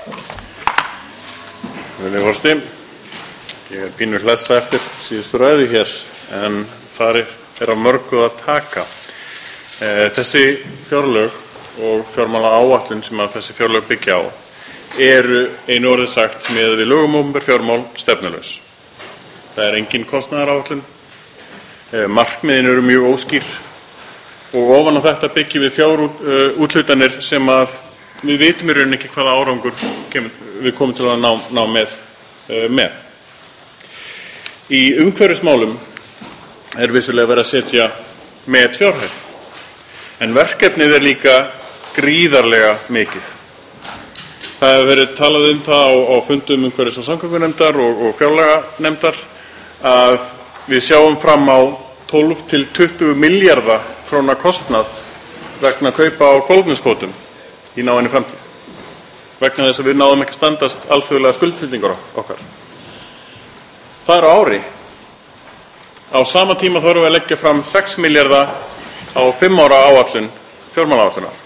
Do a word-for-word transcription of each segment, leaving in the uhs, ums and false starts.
Virðulegur forseti, ég er pínu hlessa eftir síðustu ræðu hér, en þar er af mörgu að taka. Þessi fjárlög og fjármálaáætlun sem að þessi fjárlög byggja á eru einu orðið sagt með við lögum um opinber fjármál stefnulaus. Það er engin kostnaðaráætlun, markmiðin eru mjög óskýr og ofan á þetta byggjum við fjárúthlutanir sem að við vitum í rauninni ekki hvaða árangur við komum til að ná, ná með, með. Í umhverfismálum er vissulega verið að setja með fjárhæð, en verkefnið er líka gríðarlega mikið. Það hefur verið talað um það á, á fundum umhverfis- og samgöngunefndar og, og fjárlaganefndar að við sjáum fram á tólf til tuttugu milljarða króna kostnað vegna kaupa á kolefniskvótum í náinni framtíð, vegna þess að við náðum ekki að standast alþjóðlega skuldbindingar okkar. Það er á ári. Á sama tíma þurfum við að leggja fram sex milljarða á fimm ára áætlun fjármálaáætlunar.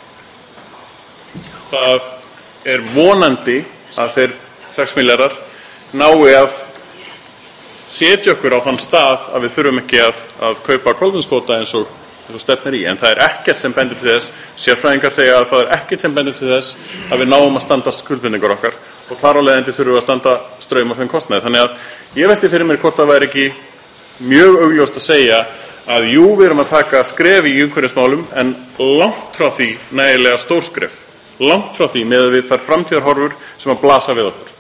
Það er vonandi að þeir sex milljarðar nái að setja okkur á þann stað að við þurfum ekki að, að kaupa kolefniskvóta eins og og stefnir í, en það er ekkert sem bendir til þess, sérfræðingar segja að það er ekkert sem bendir til þess að við náum að standa skuldbindingar okkar og þar á leiðandi þurfum við að standa straum af þeim kostnaði. Þannig að ég velti fyrir mér hvort það væri ekki mjög augljóst að segja að jú, við erum að taka skref í umhverfismálum, en langt frá því nægilega stór skref, langt frá því með við þær framtíðarhorfur sem að blasa við okkur.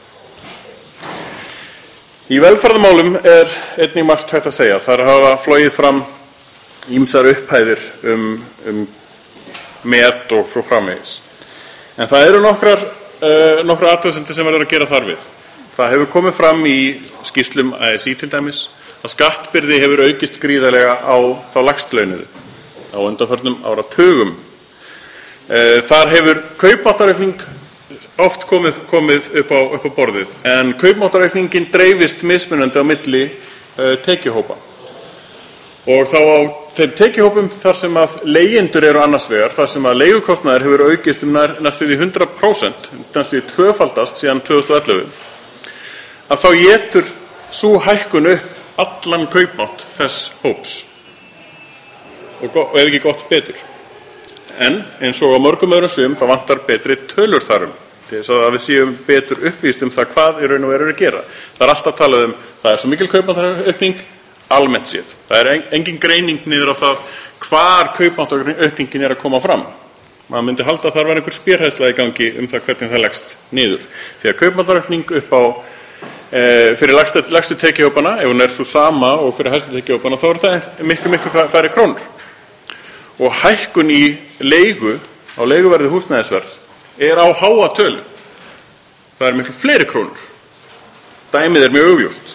Í velferðarmálum er einnig margt hægt að segja. Þar hafa flogið fram ýmsar upphæðir um, um met og svo framvegis. En það eru nokkrar, uh, nokkrar athugasemdir sem verður að gera þar við. Það hefur komið fram í skýrslum A S í til dæmis að skattbyrði hefur aukist gríðarlega á þá lægst launuðu á undanförnum áratugum. Uh, þar hefur kaupmáttaraukning oft komið, komið upp, á, upp á borðið, en kaupmáttaraukningin dreifist mismunandi á milli uh, tekjuhópa. Og þá á þeim tekjuhópum þar sem að leigjendur eru annars vegar, þar sem að leigukostnaður hefur aukist um næstum því hundrað prósent, næstum því tvöfaldast síðan tvö þúsund og ellefu, að þá étur sú hækkun upp allan kaupmátt þess hóps. Og, og ef ekki gott betur. En eins og á mörgum öðrum sviðum þá vantar betri tölur þarum, til þess að við séum betur uppvíst um það hvað í raun og veru að gera. Það er alltaf talað um, það er svo mikil kaupmáttaraukning almennt séð. Það er engin greining niður á það hvar kaupmáttaraukningin er að koma fram. Maður myndi halda að þar var einhver spérhæðsla í gangi um það hvernig það leggst niður. Því að kaupmáttaraukning upp á e, fyrir lægstu, lægstu tekjuhópana, ef hún er svo sama og fyrir hæstu tekjuhópana, þá er það miklu, miklu færri krónur. Og hækkun í leigu, á leiguverði húsnæðisverðs, er á háa tölu. Það er miklu fleiri krónur. Dæmið er mjög augljóst.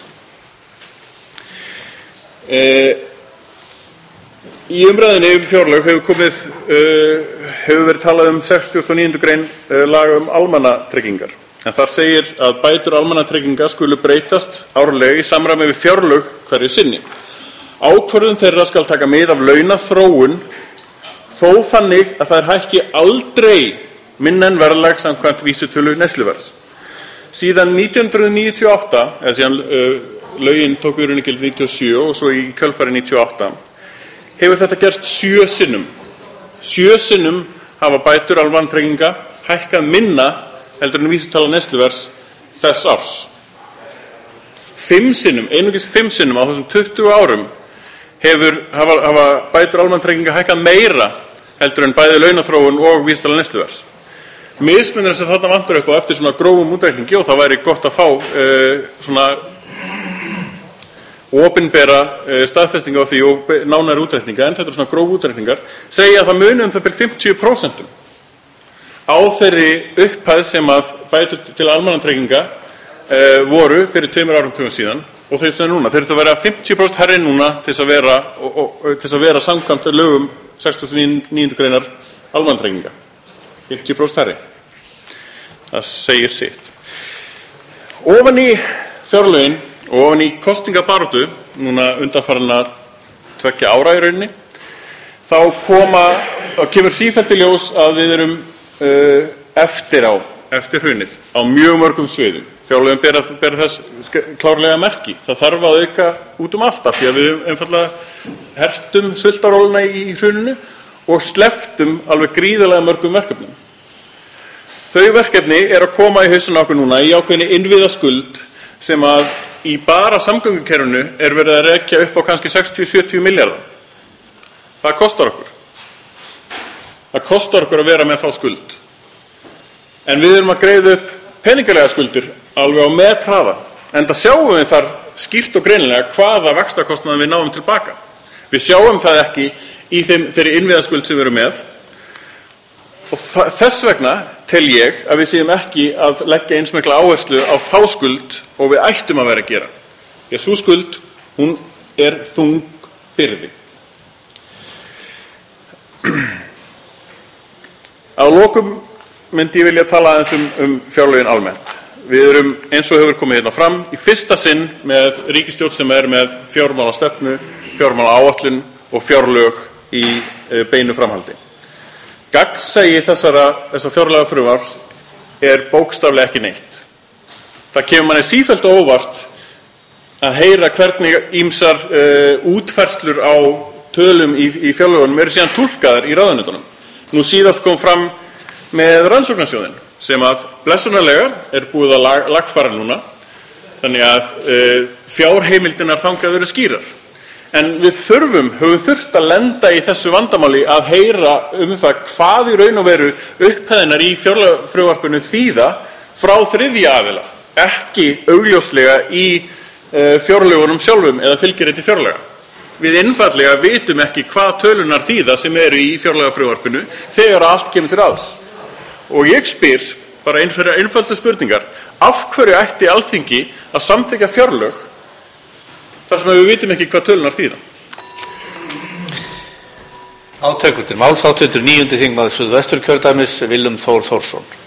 Uh, í umræðinni um fjárlög hefur komið uh, hefur verið talað um sextíu og níu grein uh, laga um almannatryggingar, en þar segir að bætur almannatrygginga skulu breytast árlega í samræmi við fjárlög hverju sinni. Ákvörðun þeirra skal taka mið af launaþróun þó þannig að þær hækki aldrei minna en verðlag samkvæmt vísitölu neysluverðs. Síðan nítján hundruð níutíu og átta, eða síðan uh, lögin tók í rauninni gildi níutíu og sjö og svo í kjölfari níutíu og átta, hefur þetta gerst sjö sinnum. Sjö sinnum hafa bætur almannatrygginga hækkað minna heldur en vísitala neysluverðs þess árs. Fimm sinnum, einungis fimm sinnum á þessum tuttugu árum hefur, hafa, hafa bætur almannatrygginga hækkað meira heldur en bæði launaþróun og vísitala neysluverðs. Mismunurinn sem þarna vantar upp á eftir svona grófum útreikningi, og það væri gott að fá uh, svona opinbera staðfestinga á því og nánari útreikninga, en þetta er svona gróf útreikningar, segja að það muni um það bil fimmtíu prósent á þeirri upphæð sem að bætur til almannatrygginga e, voru fyrir tveimur árum tugum síðan, og þeir sem núna, þeir eru að vera fimmtíu prósent herri núna til þess að vera, og, og, til þess að vera samkvæmt lögum sextugustu og níundu greinar almannatrygginga. fimmtíu prósent herri. Það segir sitt. Ofan í fjárlögin og ofan í kosningabaráttu, núna undanfarinna tveggja ára í rauninni, þá koma, þá kemur sífellt í ljós að við erum uh, eftir á eftir hrunið á mjög mörgum sviðum. Fjárlögin bera, bera þess klárlega merki. Það þarf að auka út um allt af því að við einfaldlega hertum sultaróluna í hruninu og sleftum alveg gríðarlega mörgum verkefnum. Þau verkefni er að koma í hausinn á okkur núna í ákveðinni innviðaskuld sem að í bara samgöngukerfinu er verið að rekja upp á kannski sextíu til sjötíu milljarða. Það kostar okkur. Það kostar okkur að vera með þá skuld. En við erum að greiða upp peningalega skuldir alveg á metraða. En það sjáum við þar skýrt og greinilega hvaða vaxtakostnaðinn við náum tilbaka. Við sjáum það ekki í þeim, þeirri innviðaskuld sem við erum með. Og þess vegna tel ég að við séum ekki að leggja eins mikla áherslu á þá skuld og við ættum að vera að gera. Því að sú skuld, hún er þung byrði. Að lokum myndi ég vilja tala aðeins um, um fjárlögin almennt. Við erum, eins og hefur komið hérna fram, í fyrsta sinn með ríkisstjórn sem er með fjármálastefnu, fjármálaáætlun og fjárlög í e, beinu framhaldi. Gagnsæi þessara, þessara fjárlaga frumvarps er bókstaflega ekki neitt. Það kemur manni sífellt á óvart að heyra hvernig ýmsar uh, útfærslur á tölum í, í fjárlögunum eru síðan túlkaðar í ráðuneytunum. Nú síðast kom fram með rannsóknarsjóðinn sem að blessunarlega er búið að lag, lagfæra núna, þannig að uh, fjárheimildinar þangað eru skýrar. En við þurfum, höfum þurft að lenda í þessu vandamáli að heyra um það hvað í raun og veru upphæðinar í fjárlagafrumvarpinu þýða frá þriðja aðila, ekki augljóslega í uh, fjárlögunum sjálfum eða fylgiriti fjárlaga. Við einfaldlega vitum ekki hvað tölunar þýða sem eru í fjárlagafrumvarpinu þegar allt kemur til alls. Og ég spyr, bara einhverja einfalda spurningar, af hverju ætti Alþingi að samþykkja fjárlög þar sem við vitum ekki hvað tölunar þýða? Átekur til máls háttvirtur níundi þingmaður Suðvesturkjördæmis Willum Þór Þórsson.